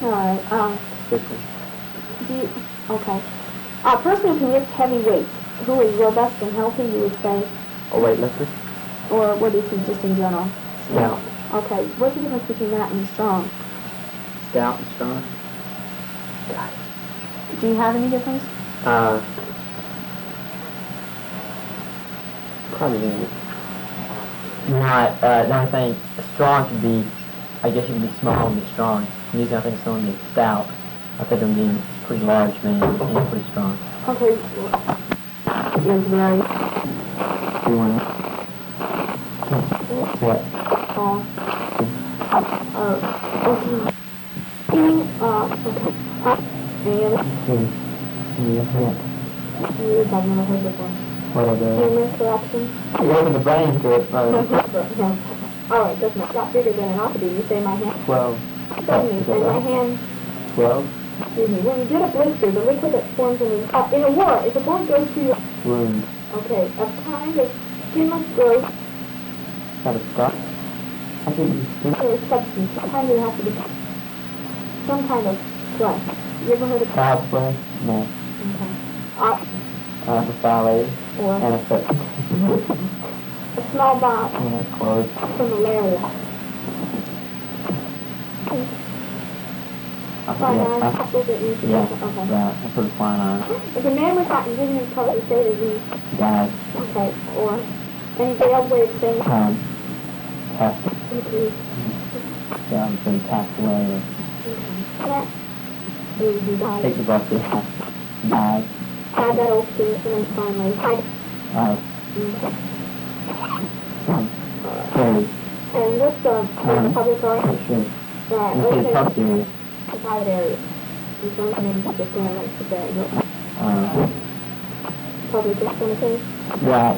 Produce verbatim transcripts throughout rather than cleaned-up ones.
Alright, um, Strictly. do you, okay. A person who can lift heavy weights, who is robust and healthy, you would say? A weightlifter? Or what is he just in general? Stout. Okay, what's the difference between that and strong? Stout and strong? Do you have any difference? Uh, probably not. Uh, no, I think strong can be, I guess you can be small and be strong. Usually I think someone being stout, I think them being a pretty large man and pretty strong. Okay. Is very Do you want what? tall. Uh, okay. Eating, uh, okay. Uh, any other? Hmm. Yeah. You have never heard before. What are the... Human corruption? You open the brain to it, but... No. Alright, doesn't it? Got bigger than it ought to be. You say my hand. Twelve. Seventy. And my hand. Twelve. Excuse me. When you get a blister, the liquid that forms in the, uh, in a war, if a bullet goes through your... Wound. Okay. A kind of skinless growth Got a scar? I think you skin. or substance. Sometimes it has to be some kind of flesh. You ever heard of... Cloud flesh? No. Okay. Uh, Uh, a ballet. or And a foot. a small box And a clothes. for malaria. I Fine, forget. I I, couple that you yeah, okay. right. I put a fine on it. If a man was not vision in color, you say that he... Guys. Okay. Or any other way of saying... Um, passed, Okay. yeah, I'm pretty passed away. Or That is you died. take the bus to died. Add that old to and then finally hide. Uh, Okay. um, Terry. And what's the, the Um, public art? Sure. Right. You say Okay. public area. The private area. You don't maybe just go like to the Uh, public or something. right.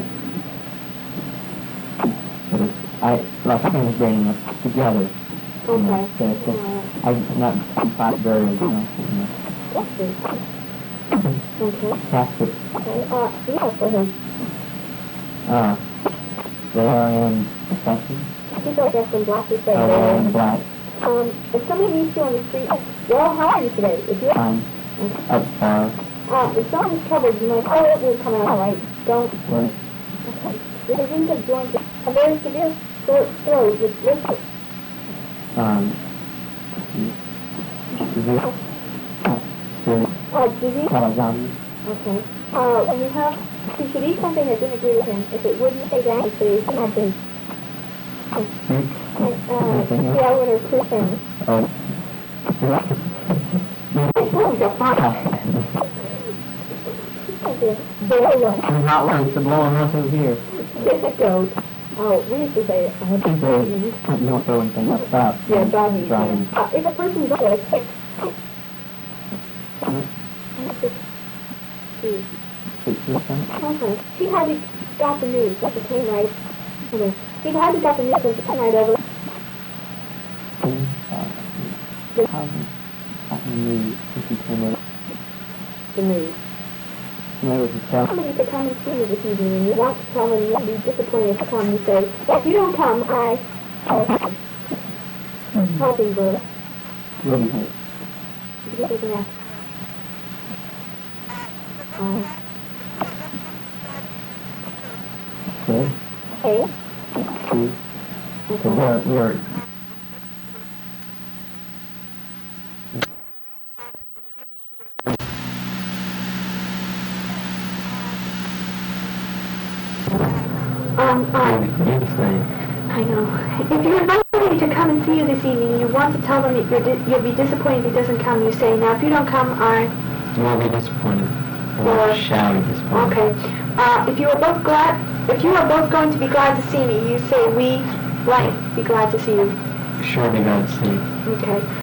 But it's, I, like, I was bringing us together. You know, Okay. so, so, Alright. I'm not quite very, you know, you know. Let's see. Okay. Casket. Okay. Uh, yeah, for him. Uh, they are in section. I think I'll get some black to say Uh, they're in there. black. Um, if somebody meets you on the street, well, how are you today? If you're, Fine. Up far. uh, if someone's troubled, you might, oh, it will come out alright. Don't, Where? okay. If a ring of joints, a very severe sore throat with liquid. Um, is it? Oh, sorry. Uh, disease? Calazam. Okay. Uh, when you have, you should eat something that didn't agree with him. If it wouldn't say that, you should eat something. Hmm? Uh, Anything else? yeah, when it's Christian. Oh. Oh, you're fine. Okay. Bola. I'm not one. It's a blowing us over here. Yes, it goes. Oh, we used to say it. I think they don't throw anything up top. Yeah, driving. Driving. Uh, if a person's like, Six percent. okay. She hardly got the news when she came right. Okay. She hardly got the news when she came right over. How how many if you came over? The news. Maybe we can tell. Somebody could come and see you this evening and you want to come and you'll be disappointed to come. You say, if you don't come, I... Oh, helping bird. Robin Hood. You get an Um, Good. A. Two. So we're, we're Um, um, interesting. I know. If you invite somebody to come and see you this evening and you want to tell them that you're di- you'll be disappointed if he doesn't come, you say, now if you don't come, I... You won't be disappointed. Or- Or shall be disappointed. Okay. Uh, if you are both glad, if you are both going to be glad to see me, you say, we, blank, be glad to see you. Sure be glad to see you. Okay.